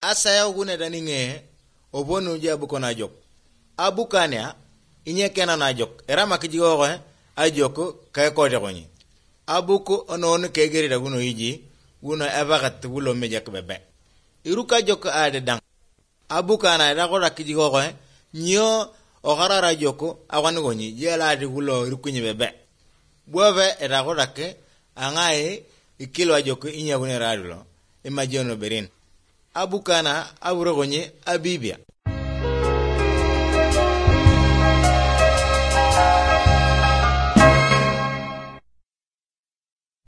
asaya gune daninge obonu jabu kona jok abukania inye kena na jok era makijigo ko ajoko kay ko de goni abuko onon ke geri da guno yiji guno abagat wulo mejak bebe iruka jok ade dang abukana da ko rakijigo ko nyo o garara joko awan goni jela de wulo irukunyi bebe bobe era ko rakke angae ikilo ajoko inya gune radulo imajono berin abukana awro gonye abibia